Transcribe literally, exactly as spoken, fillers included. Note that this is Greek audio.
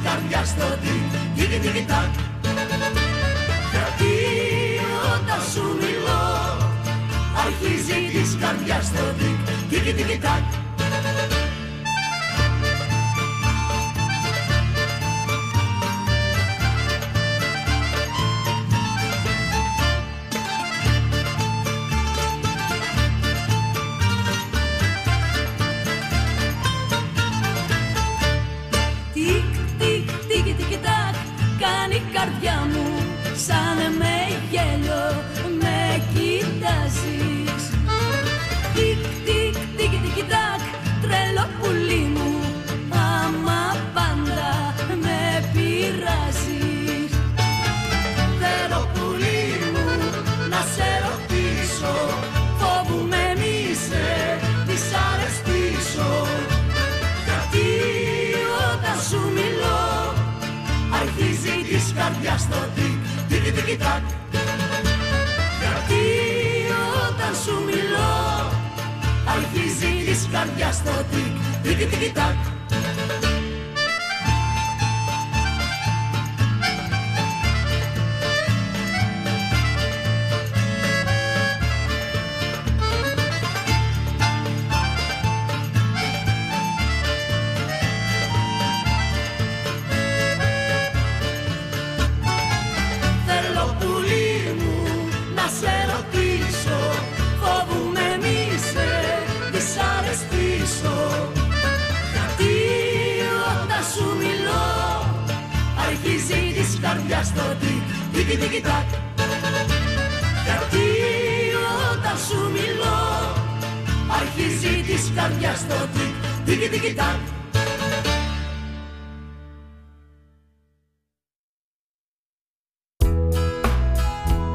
καρδιάς στο τικ, τικ τικ τακ. Γιατί όταν σου μιλώ αρχίζει της καρδιάς το τικ, τικ τικ τακ. Η καρδιά μου σαν με γέλιο με κοιτάζεις. Τικ τικ τικ τικ τακ, τρελό πουλί μου, άμα πάντα με πειράζεις. Θέλω πουλί μου να σε ρωτήσω, φοβούμαι μη σε δυσαρεστήσω. Γιατί όταν σου μιλώ αρχίζει της καρδιάς το τικ, τικ τικ τακ. Γιατί όταν σου μιλώ αρχίζει της καρδιάς το τικ, τικ τικ τακ. Σε ρωτήσω, φοβούμαι μη σε δυσαρεστήσω. Γιατί όταν σου μιλώ αρχίζει της καρδιάς το τικ, τικ τικ τακ. Γιατί όταν σου μιλώ αρχίζει της καρδιάς το τικ, τικ τικ τακ.